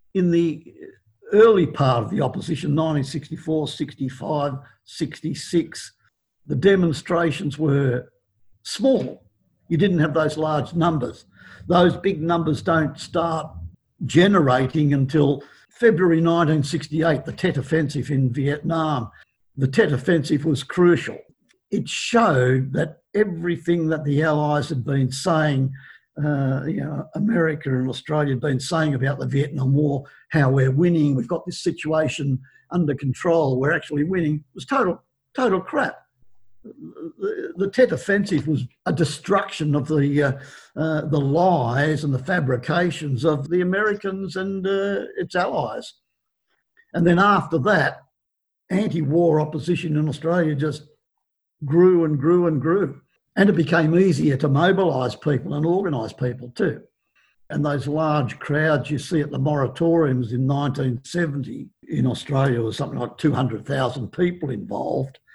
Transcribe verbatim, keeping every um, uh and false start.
in the early part of the opposition, nineteen sixty-four, sixty-five, sixty-six, the demonstrations were small. You didn't have those large numbers. Those big numbers don't start generating until February nineteen sixty-eight, the Tet Offensive in Vietnam. The Tet Offensive was crucial. It showed that everything that the Allies had been saying, uh, you know, America and Australia had been saying about the Vietnam War, how we're winning, we've got this situation under control, we're actually winning, was total, total crap. The, the Tet Offensive was a destruction of the uh, uh, the lies and the fabrications of the Americans and uh, its allies. And then after that, anti-war opposition in Australia just grew and grew and grew. And it became easier to mobilise people and organise people too. And those large crowds you see at the moratoriums in nineteen seventy in Australia was something like two hundred thousand people involved.